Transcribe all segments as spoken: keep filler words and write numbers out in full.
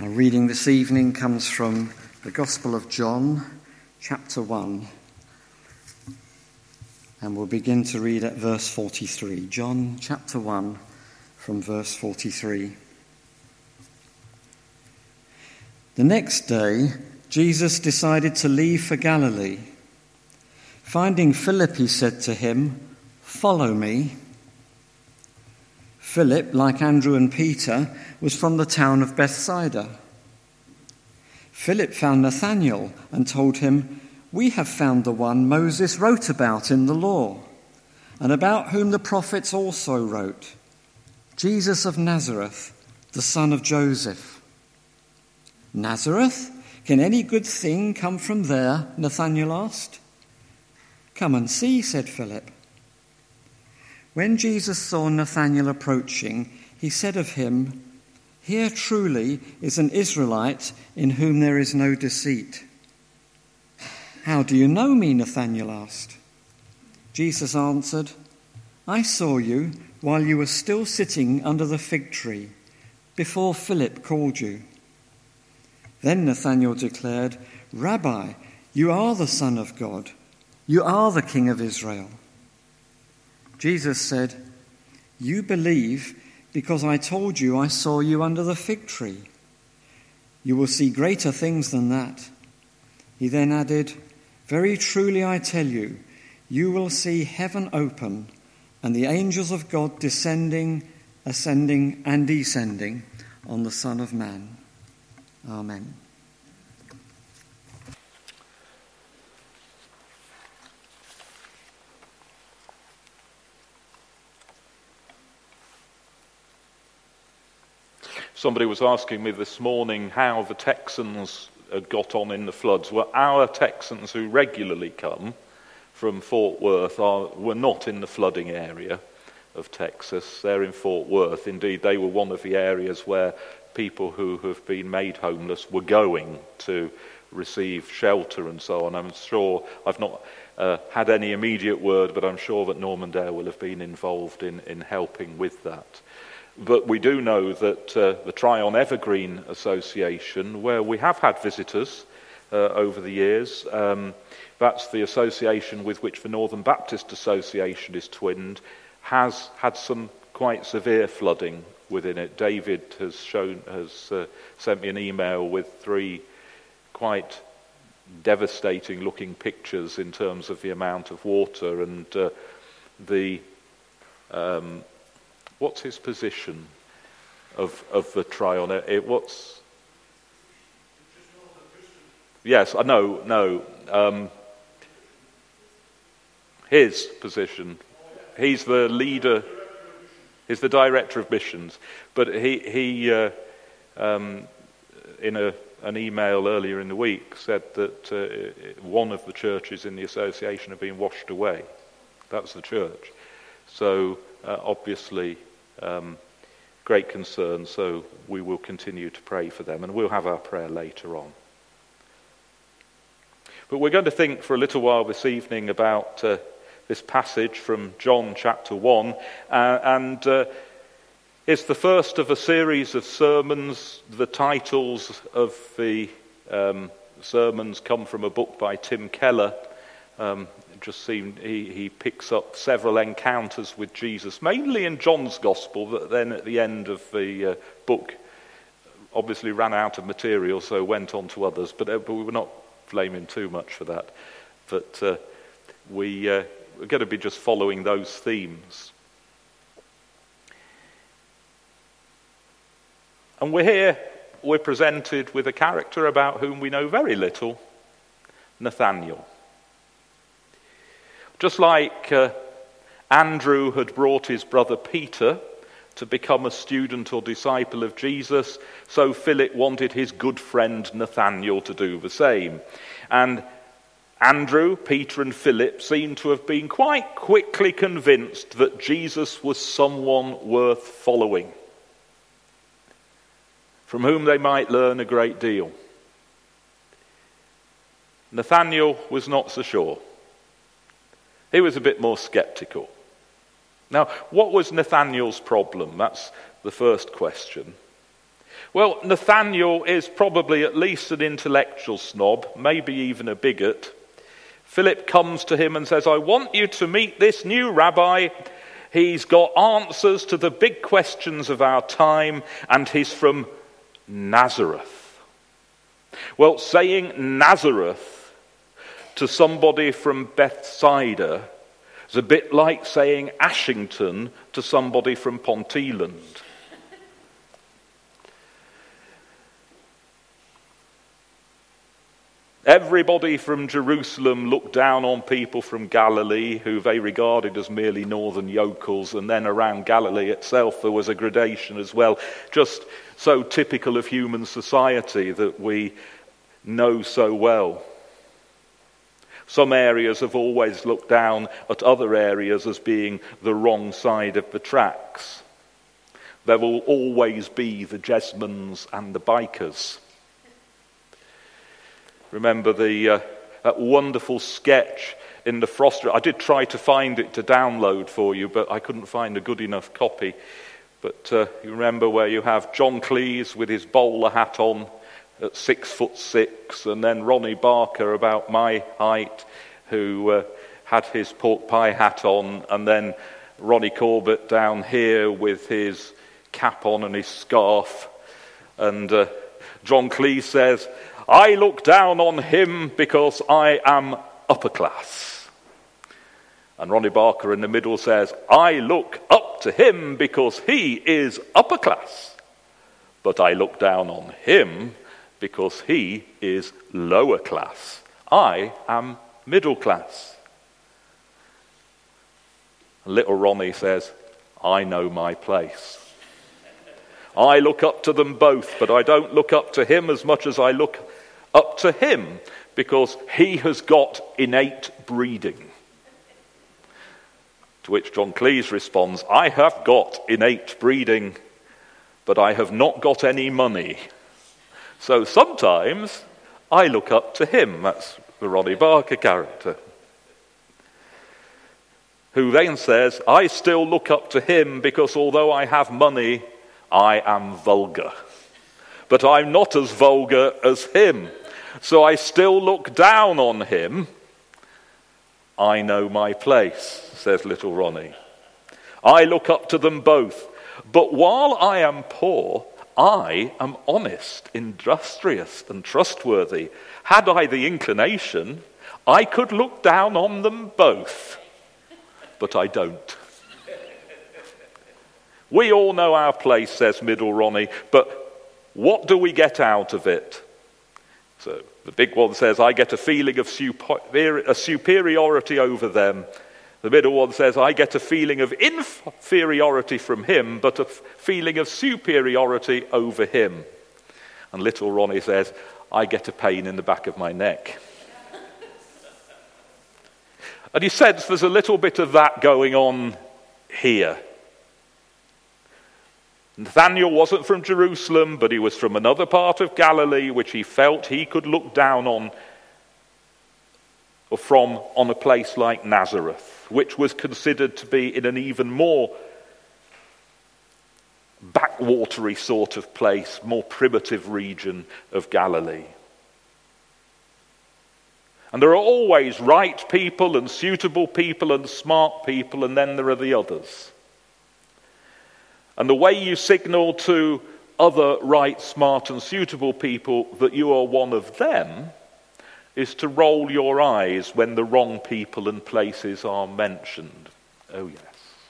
Our reading this evening comes from the Gospel of John, chapter one, and we'll begin to read at verse forty-three. John chapter one, from verse forty-three. The next day, Jesus decided to leave for Galilee. Finding Philip, he said to him, "Follow me." Philip, like Andrew and Peter, was from the town of Bethsaida. Philip found Nathanael and told him, "We have found the one Moses wrote about in the law, and about whom the prophets also wrote, Jesus of Nazareth, the son of Joseph." "Nazareth? Can any good thing come from there?" Nathanael asked. "Come and see," said Philip. When Jesus saw Nathanael approaching, he said of him, "Here truly is an Israelite in whom there is no deceit." "How do you know me?" Nathanael asked. Jesus answered, "I saw you while you were still sitting under the fig tree, before Philip called you." Then Nathanael declared, "Rabbi, you are the Son of God. You are the King of Israel." Jesus said, "You believe because I told you I saw you under the fig tree. You will see greater things than that." He then added, "Very truly I tell you, you will see heaven open and the angels of God descending, ascending and descending on the Son of Man." Amen. Somebody was asking me this morning how the Texans had got on in the floods. Well, our Texans who regularly come from Fort Worth are, were not in the flooding area of Texas. They're in Fort Worth. Indeed, they were one of the areas where people who have been made homeless were going to receive shelter and so on. I'm sure, I've not uh, had any immediate word, but I'm sure that Normandale will have been involved in, in helping with that. But we do know that uh, the Tryon Evergreen Association, where we have had visitors uh, over the years, um, that's the association with which the Northern Baptist Association is twinned, has had some quite severe flooding within it. David has shown, has uh, sent me an email with three quite devastating looking pictures in terms of the amount of water and uh, the um, what's his position of of the Tryon? It, what's yes, I know, no. Um, his position. He's the leader. He's the director of missions. But he he uh, um, in a an email earlier in the week said that uh, one of the churches in the association had been washed away. That's the church. So uh, obviously. Um, great concern, so we will continue to pray for them, and we'll have our prayer later on. But we're going to think for a little while this evening about uh, this passage from John chapter one, uh, and uh, it's the first of a series of sermons. The titles of the um, sermons come from a book by Tim Keller. Um, it just seemed he, he picks up several encounters with Jesus, mainly in John's Gospel, that then at the end of the uh, book obviously ran out of material, so went on to others. But, uh, but we were not blaming too much for that. But uh, we, uh, we're going to be just following those themes. And we're here, we're presented with a character about whom we know very little, Nathanael. Just like uh, Andrew had brought his brother Peter to become a student or disciple of Jesus, so Philip wanted his good friend Nathanael to do the same. And Andrew, Peter and Philip seem to have been quite quickly convinced that Jesus was someone worth following, from whom they might learn a great deal. Nathanael was not so sure. He was a bit more sceptical. Now, what was Nathanael's problem? That's the first question. Well, Nathaniel is probably at least an intellectual snob, maybe even a bigot. Philip comes to him and says, I want you to meet this new rabbi. He's got answers to the big questions of our time, and he's from Nazareth. Well, saying Nazareth to somebody from Bethsaida is a bit like saying Ashington to somebody from Ponteland. Everybody from Jerusalem looked down on people from Galilee who they regarded as merely northern yokels, and then around Galilee itself there was a gradation as well, just so typical of human society that we know so well. Some areas have always looked down at other areas as being the wrong side of the tracks. There will always be the Jesmans and the bikers. Remember the uh, that wonderful sketch in the Frost. I did try to find it to download for you, but I couldn't find a good enough copy. But uh, you remember where you have John Cleese with his bowler hat on at six foot six, and then Ronnie Barker, about my height, who uh, had his pork pie hat on, and then Ronnie Corbett down here with his cap on and his scarf. And uh, John Cleese says, I look down on him because I am upper class. And Ronnie Barker in the middle says, I look up to him because he is upper class. But I look down on him because he is lower class. I am middle class. And little Ronnie says, I know my place. I look up to them both, but I don't look up to him as much as I look up to him, because he has got innate breeding. To which John Cleese responds, I have got innate breeding, but I have not got any money. So sometimes I look up to him. That's the Ronnie Barker character. Who then says, I still look up to him because although I have money, I am vulgar. But I'm not as vulgar as him. So I still look down on him. I know my place, says little Ronnie. I look up to them both. But while I am poor, I am honest, industrious, and trustworthy. Had I the inclination, I could look down on them both. But I don't. We all know our place, says middle Ronnie, but what do we get out of it? So the big one says, I get a feeling of super- a superiority over them. The middle one says, I get a feeling of inferiority from him, but a feeling of superiority over him. And little Ronnie says, I get a pain in the back of my neck. And you sense there's a little bit of that going on here. Nathaniel wasn't from Jerusalem, but he was from another part of Galilee, which he felt he could look down on, or from, on a place like Nazareth, which was considered to be in an even more backwatery sort of place, more primitive region of Galilee. And there are always right people and suitable people and smart people, and then there are the others. And the way you signal to other right, smart and suitable people that you are one of them is to roll your eyes when the wrong people and places are mentioned. Oh yes.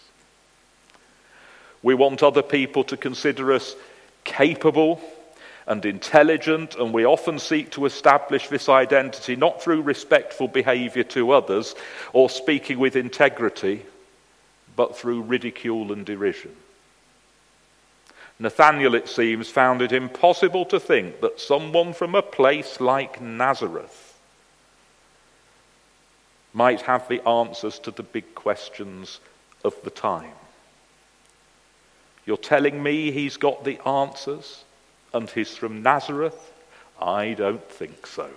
We want other people to consider us capable and intelligent, and we often seek to establish this identity not through respectful behavior to others or speaking with integrity, but through ridicule and derision. Nathaniel, it seems, found it impossible to think that someone from a place like Nazareth might have the answers to the big questions of the time. You're telling me he's got the answers and he's from Nazareth? I don't think so.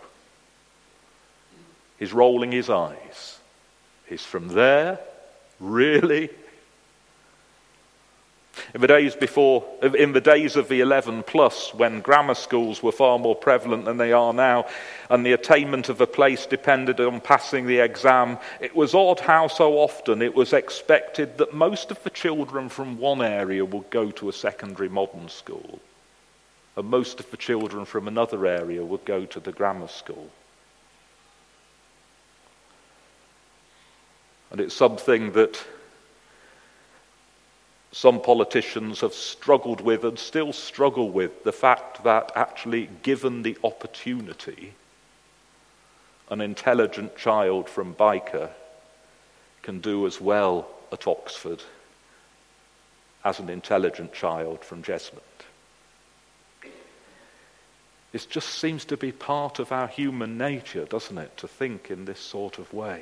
He's rolling his eyes. He's from there? Really? In the days before, in the days of the eleven plus, when grammar schools were far more prevalent than they are now, and the attainment of a place depended on passing the exam, it was odd how so often it was expected that most of the children from one area would go to a secondary modern school, and most of the children from another area would go to the grammar school. And it's something that some politicians have struggled with and still struggle with, the fact that actually, given the opportunity, an intelligent child from Byker can do as well at Oxford as an intelligent child from Jesmond. It just seems to be part of our human nature, doesn't it, to think in this sort of way.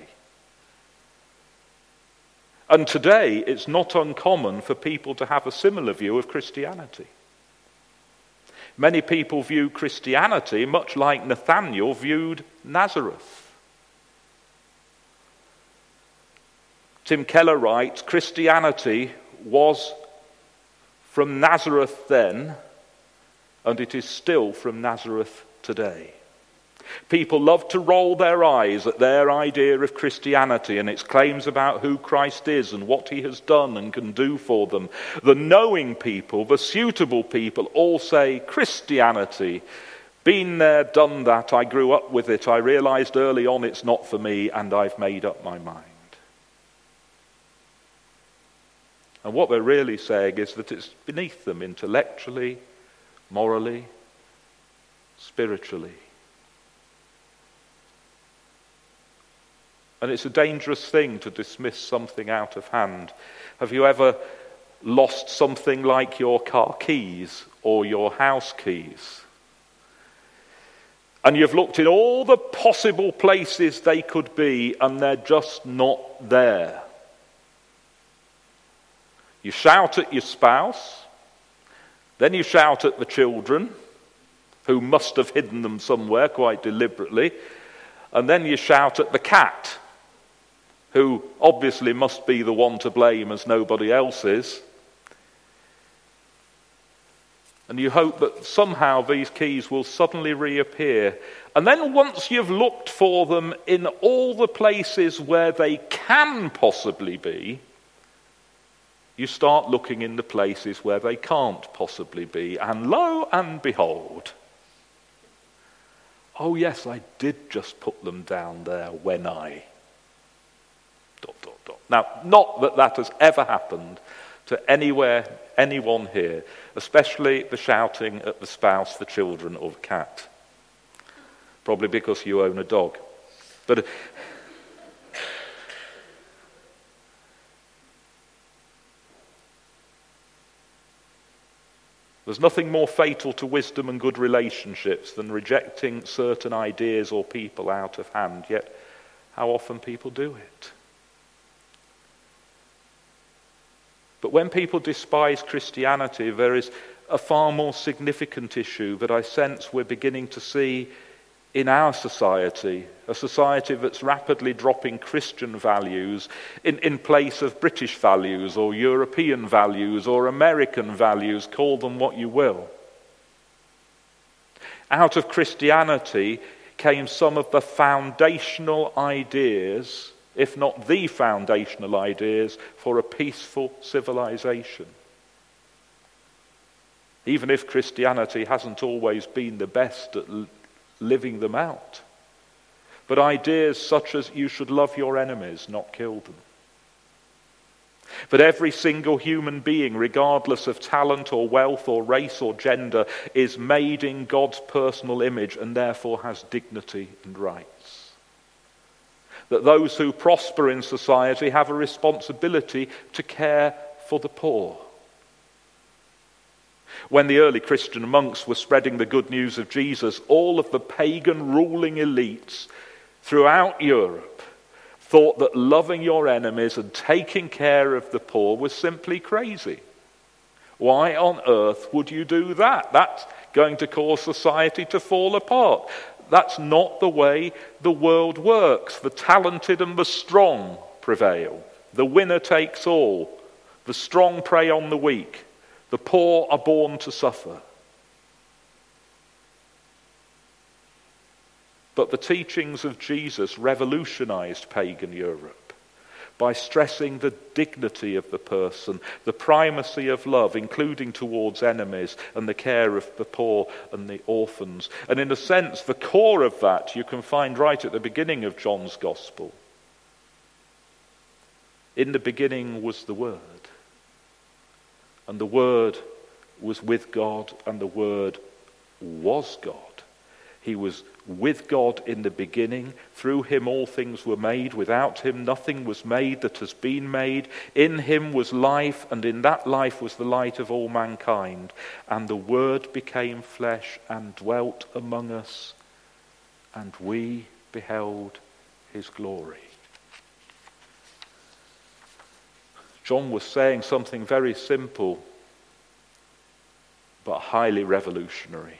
And today, it's not uncommon for people to have a similar view of Christianity. Many people view Christianity much like Nathanael viewed Nazareth. Tim Keller writes, Christianity was from Nazareth then, and it is still from Nazareth today. People love to roll their eyes at their idea of Christianity and its claims about who Christ is and what he has done and can do for them. The knowing people, the suitable people, all say, Christianity, been there, done that, I grew up with it, I realized early on it's not for me, and I've made up my mind. And what they're really saying is that it's beneath them intellectually, morally, spiritually. And it's a dangerous thing to dismiss something out of hand. Have you ever lost something like your car keys or your house keys? And you've looked in all the possible places they could be, and they're just not there. You shout at your spouse, then you shout at the children, who must have hidden them somewhere quite deliberately, and then you shout at the cat, who obviously must be the one to blame as nobody else is. And you hope that somehow these keys will suddenly reappear. And then once you've looked for them in all the places where they can possibly be, you start looking in the places where they can't possibly be. And lo and behold, oh yes, I did just put them down there when I... Dot, dot, dot. Now, not that that has ever happened to anywhere, anyone here, especially the shouting at the spouse, the children, or the cat. Probably because you own a dog. But there's nothing more fatal to wisdom and good relationships than rejecting certain ideas or people out of hand, yet how often people do it. But when people despise Christianity, there is a far more significant issue that I sense we're beginning to see in our society, a society that's rapidly dropping Christian values in, in place of British values or European values or American values, call them what you will. Out of Christianity came some of the foundational ideas, if not the foundational ideas, for a peaceful civilization. Even if Christianity hasn't always been the best at l- living them out. But ideas such as you should love your enemies, not kill them. But every single human being, regardless of talent or wealth or race or gender, is made in God's personal image and therefore has dignity and rights. That those who prosper in society have a responsibility to care for the poor. When the early Christian monks were spreading the good news of Jesus, all of the pagan ruling elites throughout Europe thought that loving your enemies and taking care of the poor was simply crazy. Why on earth would you do that? That's going to cause society to fall apart. That's not the way the world works. The talented and the strong prevail. The winner takes all. The strong prey on the weak. The poor are born to suffer. But the teachings of Jesus revolutionized pagan Europe by stressing the dignity of the person, the primacy of love, including towards enemies, and the care of the poor and the orphans. And in a sense, the core of that you can find right at the beginning of John's Gospel. In the beginning was the Word, and the Word was with God, and the Word was God. He was with God in the beginning. Through him all things were made. Without him nothing was made that has been made. In him was life, and in that life was the light of all mankind. And the Word became flesh and dwelt among us, and we beheld his glory. John was saying something very simple, but highly revolutionary.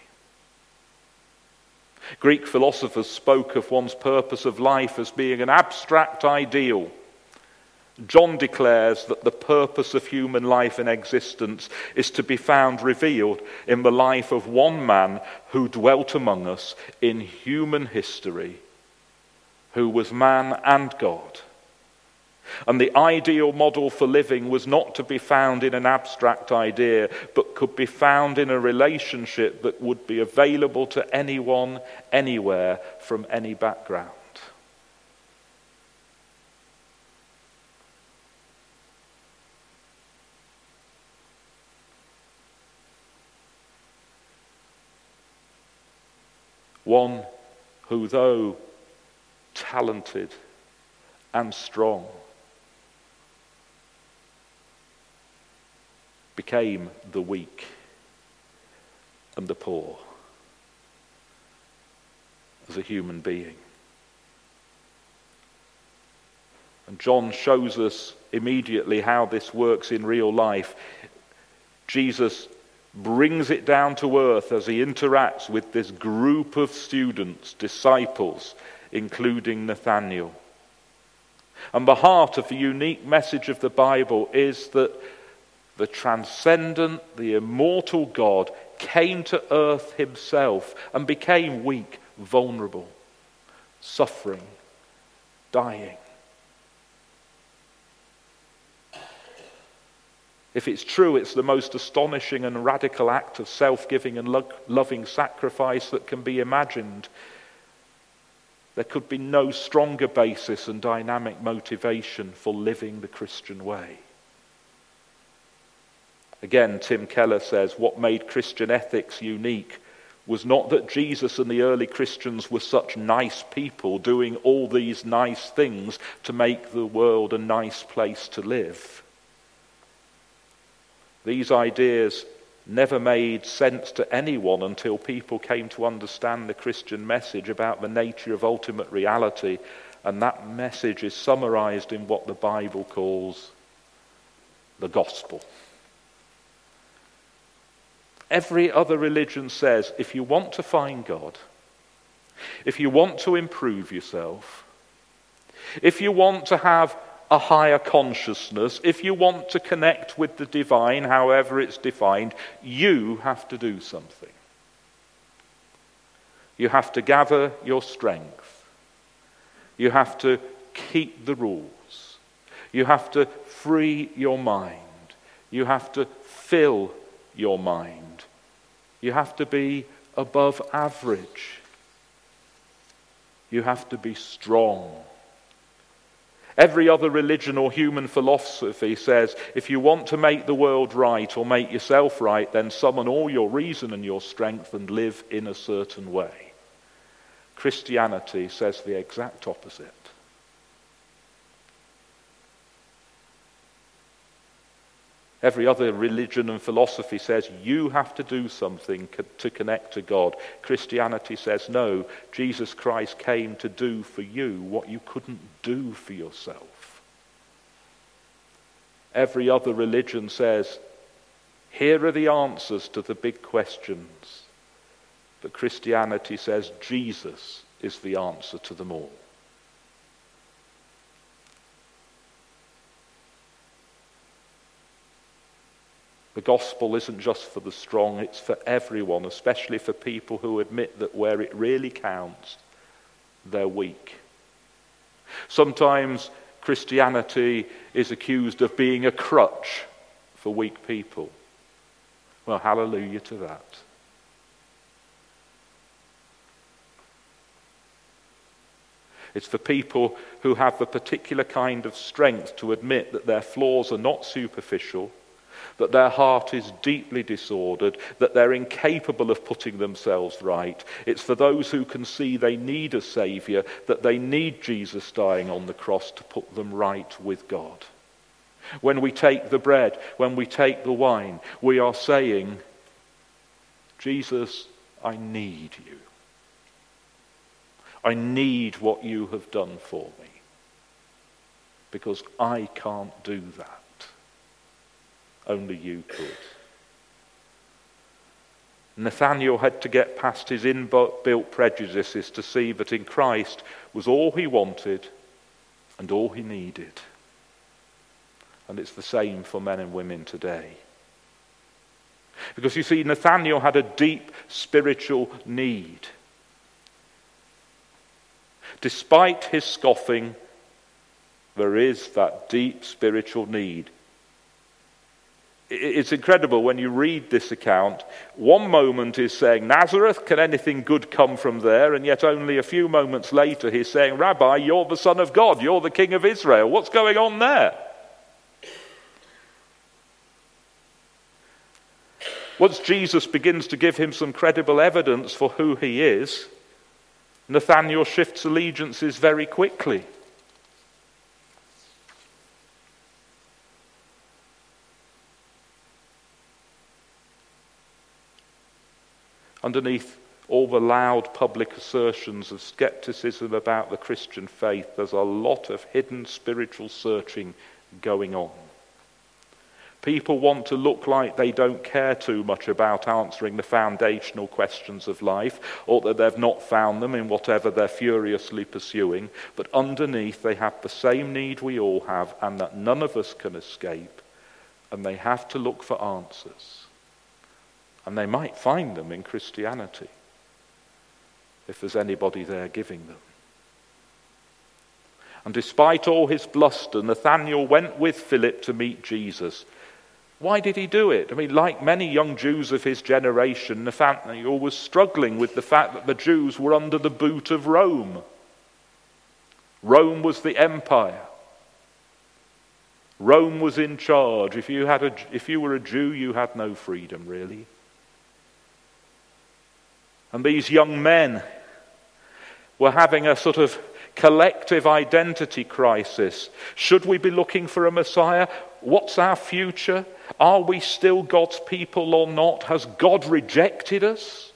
Greek philosophers spoke of one's purpose of life as being an abstract ideal. John declares that the purpose of human life and existence is to be found revealed in the life of one man who dwelt among us in human history, who was man and God. And the ideal model for living was not to be found in an abstract idea, but could be found in a relationship that would be available to anyone, anywhere, from any background. One who, though talented and strong, became the weak and the poor as a human being. And John shows us immediately how this works in real life. Jesus brings it down to earth as he interacts with this group of students, disciples, including Nathanael. And the heart of the unique message of the Bible is that the transcendent, the immortal God came to earth himself and became weak, vulnerable, suffering, dying. If it's true, it's the most astonishing and radical act of self-giving and lo- loving sacrifice that can be imagined. There could be no stronger basis and dynamic motivation for living the Christian way. Again, Tim Keller says, what made Christian ethics unique was not that Jesus and the early Christians were such nice people doing all these nice things to make the world a nice place to live. These ideas never made sense to anyone until people came to understand the Christian message about the nature of ultimate reality, and that message is summarized in what the Bible calls the gospel. Every other religion says if you want to find God, if you want to improve yourself, if you want to have a higher consciousness, if you want to connect with the divine, however it's defined, you have to do something. You have to gather your strength. You have to keep the rules. You have to free your mind. You have to fill your mind. You have to be above average. You have to be strong. Every other religion or human philosophy says if you want to make the world right or make yourself right, then summon all your reason and your strength and live in a certain way. Christianity says the exact opposite. Every other religion and philosophy says you have to do something to connect to God. Christianity says no, Jesus Christ came to do for you what you couldn't do for yourself. Every other religion says here are the answers to the big questions. But Christianity says Jesus is the answer to them all. The gospel isn't just for the strong, it's for everyone, especially for people who admit that where it really counts, they're weak. Sometimes Christianity is accused of being a crutch for weak people. Well, hallelujah to that. It's for people who have the particular kind of strength to admit that their flaws are not superficial, that their heart is deeply disordered, that they're incapable of putting themselves right. It's for those who can see they need a Saviour, that they need Jesus dying on the cross to put them right with God. When we take the bread, when we take the wine, we are saying, Jesus, I need you. I need what you have done for me, because I can't do that. Only you could. Nathanael had to get past his inbuilt prejudices to see that in Christ was all he wanted and all he needed. And it's the same for men and women today. Because you see, Nathanael had a deep spiritual need. Despite his scoffing, there is that deep spiritual need. It's incredible when you read this account. One moment is saying, Nazareth, can anything good come from there? And yet only a few moments later he's saying, Rabbi, you're the Son of God, you're the King of Israel. What's going on there? Once Jesus begins to give him some credible evidence for who he is, Nathanael shifts allegiances very quickly. Underneath all the loud public assertions of skepticism about the Christian faith, there's a lot of hidden spiritual searching going on. People want to look like they don't care too much about answering the foundational questions of life, or that they've not found them in whatever they're furiously pursuing, but underneath they have the same need we all have, and that none of us can escape, and they have to look for answers. And they might find them in Christianity, if there's anybody there giving them. And despite all his bluster, Nathanael went with Philip to meet Jesus. Why did he do it? I mean, like many young Jews of his generation, Nathanael was struggling with the fact that the Jews were under the boot of Rome. Rome was the empire. Rome was in charge. If you had a, if you were a Jew, you had no freedom, really. And these young men were having a sort of collective identity crisis. Should we be looking for a Messiah? What's our future? Are we still God's people or not? Has God rejected us?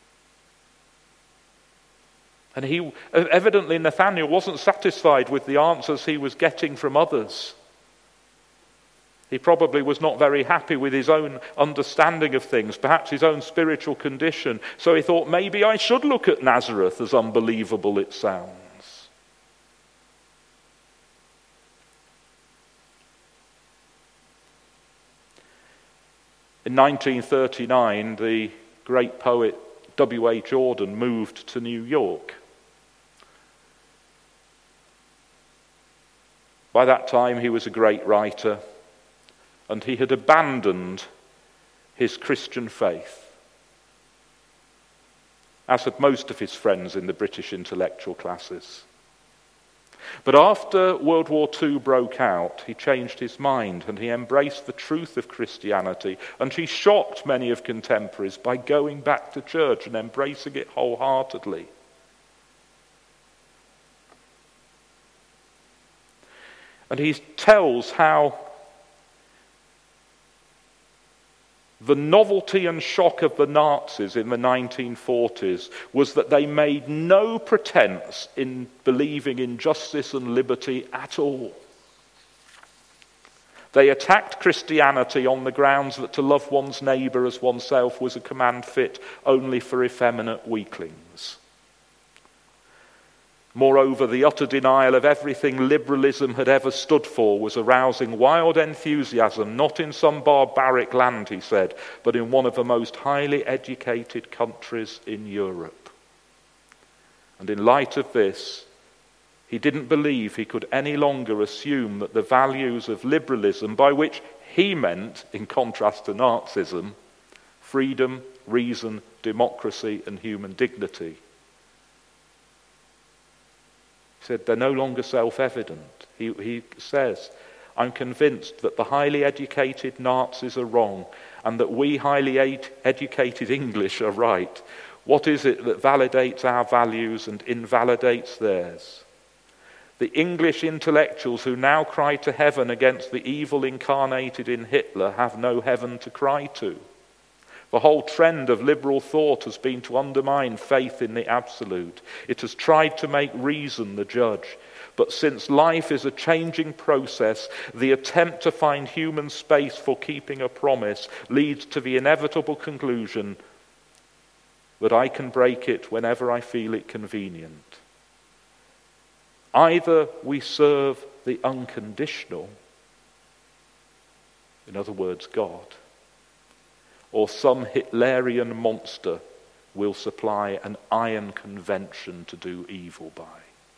And he, evidently Nathanael wasn't satisfied with the answers he was getting from others. He probably was not very happy with his own understanding of things, perhaps his own spiritual condition. So he thought, maybe I should look at Nazareth, as unbelievable it sounds. In nineteen thirty-nine, the great poet W H Auden moved to New York. By that time, he was a great writer, and he had abandoned his Christian faith, as had most of his friends in the British intellectual classes. But after World War Two broke out, he changed his mind and he embraced the truth of Christianity, and he shocked many of contemporaries by going back to church and embracing it wholeheartedly. And he tells how the novelty and shock of the Nazis in the nineteen forties was that they made no pretense in believing in justice and liberty at all. They attacked Christianity on the grounds that to love one's neighbour as oneself was a command fit only for effeminate weaklings. Moreover, the utter denial of everything liberalism had ever stood for was arousing wild enthusiasm, not in some barbaric land, he said, but in one of the most highly educated countries in Europe. And in light of this, he didn't believe he could any longer assume that the values of liberalism, by which he meant, in contrast to Nazism, freedom, reason, democracy, and human dignity, he said they're no longer self-evident. He, he says, I'm convinced that the highly educated Nazis are wrong and that we highly ed- educated English are right. What is it that validates our values and invalidates theirs? The English intellectuals who now cry to heaven against the evil incarnated in Hitler have no heaven to cry to. The whole trend of liberal thought has been to undermine faith in the absolute. It has tried to make reason the judge. But since life is a changing process, the attempt to find human space for keeping a promise leads to the inevitable conclusion that I can break it whenever I feel it convenient. Either we serve the unconditional, in other words, God, or some Hitlerian monster will supply an iron convention to do evil by.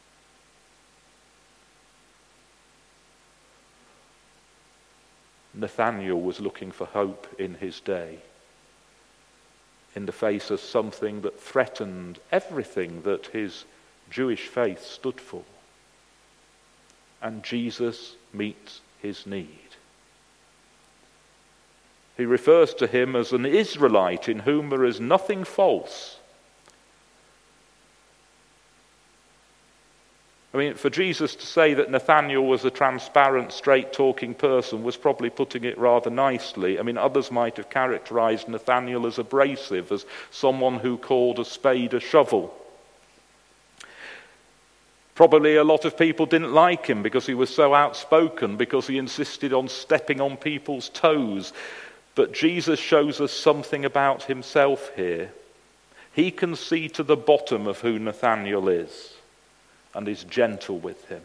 Nathanael was looking for hope in his day, in the face of something that threatened everything that his Jewish faith stood for. And Jesus meets his need. He refers to him as an Israelite in whom there is nothing false. I mean, for Jesus to say that Nathanael was a transparent, straight-talking person was probably putting it rather nicely. I mean, others might have characterized Nathanael as abrasive, as someone who called a spade a shovel. Probably a lot of people didn't like him because he was so outspoken, because he insisted on stepping on people's toes. But Jesus shows us something about himself here. He can see to the bottom of who Nathanael is and is gentle with him.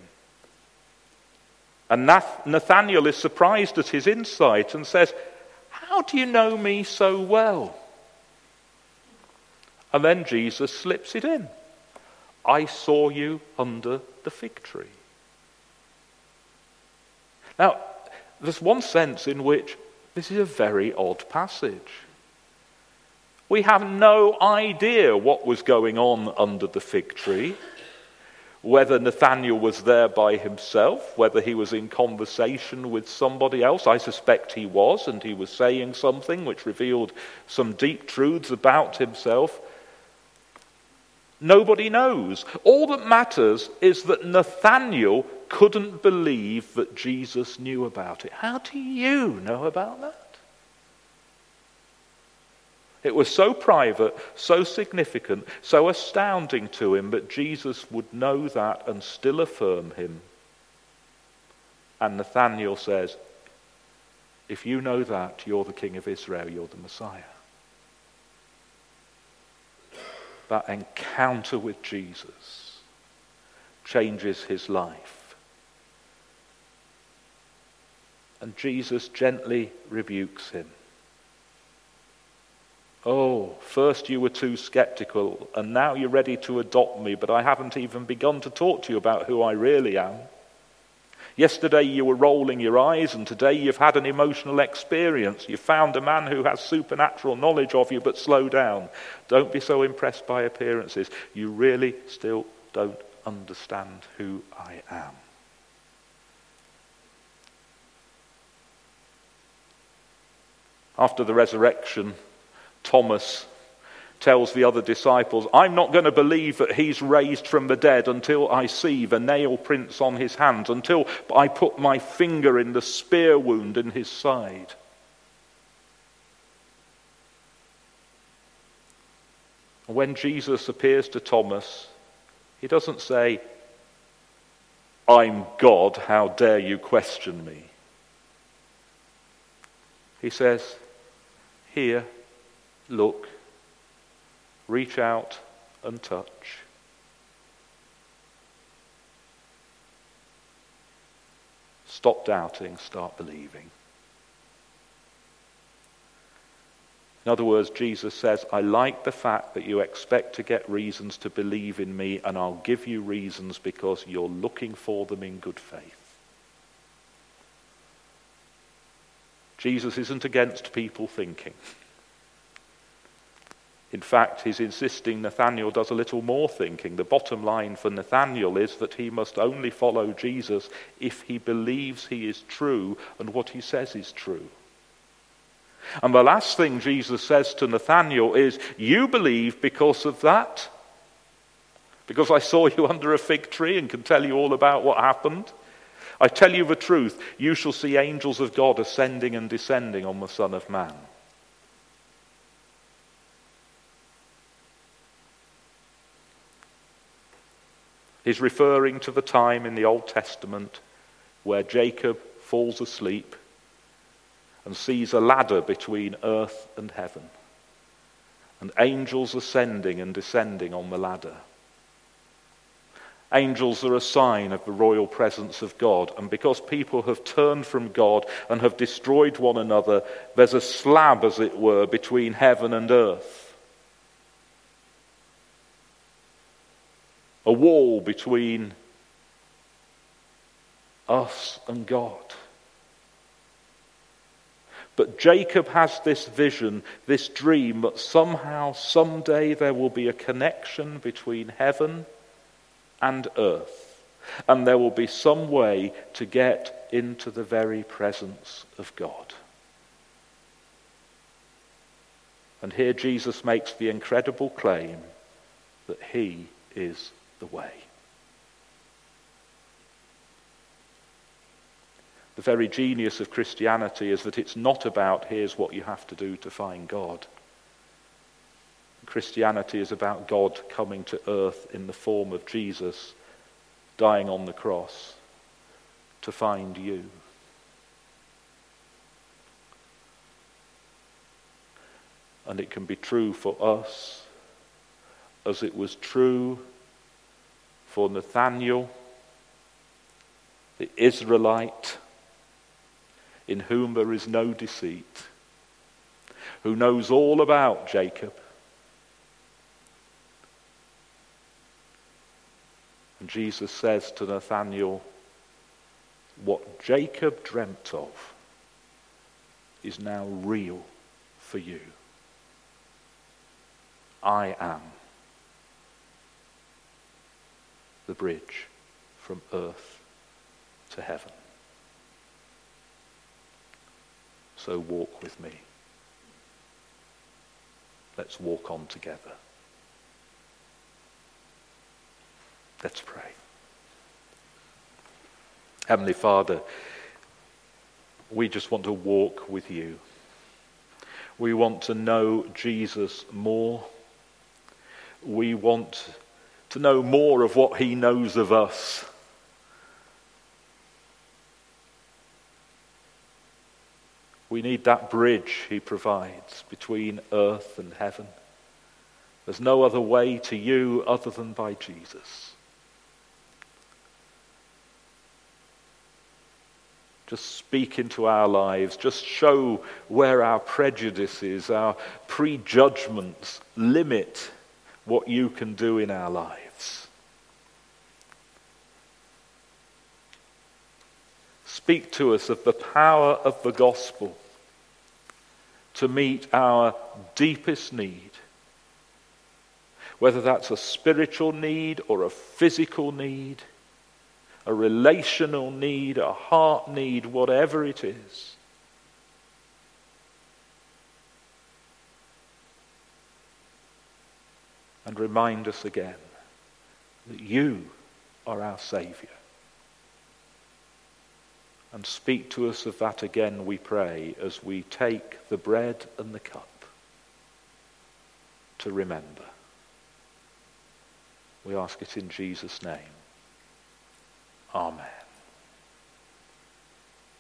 And Nathanael is surprised at his insight and says, "How do you know me so well?" And then Jesus slips it in. "I saw you under the fig tree." Now, there's one sense in which this is a very odd passage. We have no idea what was going on under the fig tree, whether Nathanael was there by himself, whether he was in conversation with somebody else. I suspect he was, and he was saying something which revealed some deep truths about himself. Nobody knows. All that matters is that Nathanael couldn't believe that Jesus knew about it. How do you know about that? It was so private, so significant, so astounding to him that Jesus would know that and still affirm him. And Nathanael says, "If you know that, you're the King of Israel, you're the Messiah." That encounter with Jesus changes his life. And Jesus gently rebukes him. "Oh, first you were too skeptical, and now you're ready to adopt me, but I haven't even begun to talk to you about who I really am. Yesterday you were rolling your eyes, and today you've had an emotional experience. You found a man who has supernatural knowledge of you, but slow down. Don't be so impressed by appearances. You really still don't understand who I am." After the resurrection, Thomas tells the other disciples, "I'm not going to believe that he's raised from the dead until I see the nail prints on his hands, until I put my finger in the spear wound in his side." When Jesus appears to Thomas, he doesn't say, "I'm God, how dare you question me?" He says, "Here, look, reach out and touch." Stop doubting, start believing. In other words, Jesus says, I like the fact that you expect to get reasons to believe in me, and I'll give you reasons because you're looking for them in good faith. Jesus isn't against people thinking. In fact, he's insisting Nathanael does a little more thinking. The bottom line for Nathanael is that he must only follow Jesus if he believes he is true and what he says is true. And the last thing Jesus says to Nathanael is, you believe because of that? Because I saw you under a fig tree and can tell you all about what happened? I tell you the truth, you shall see angels of God ascending and descending on the Son of Man. He's referring to the time in the Old Testament where Jacob falls asleep and sees a ladder between earth and heaven, and angels ascending and descending on the ladder. Angels are a sign of the royal presence of God, and because people have turned from God and have destroyed one another, there's a slab, as it were, between heaven and earth. A wall between us and God. But Jacob has this vision, this dream, that somehow, someday, there will be a connection between heaven and earth, and there will be some way to get into the very presence of God. And here Jesus makes the incredible claim that he is the way. The very genius of Christianity is that it's not about here's what you have to do to find God. Christianity is about God coming to earth in the form of Jesus, dying on the cross to find you. And it can be true for us as it was true for Nathanael, the Israelite, in whom there is no deceit, who knows all about Jacob. And Jesus says to Nathanael, what Jacob dreamt of is now real for you. I am the bridge from earth to heaven. So walk with me. Let's walk on together. Let's pray. Heavenly Father, we just want to walk with you. We want to know Jesus more. We want to know more of what he knows of us. We need that bridge he provides between earth and heaven. There's no other way to you other than by Jesus. Just speak into our lives. Just show where our prejudices, our prejudgments limit what you can do in our lives. Speak to us of the power of the gospel to meet our deepest need, whether that's a spiritual need or a physical need, a relational need, a heart need, whatever it is. And remind us again that you are our Saviour. And speak to us of that again, we pray, as we take the bread and the cup to remember. We ask it in Jesus' name. Amen.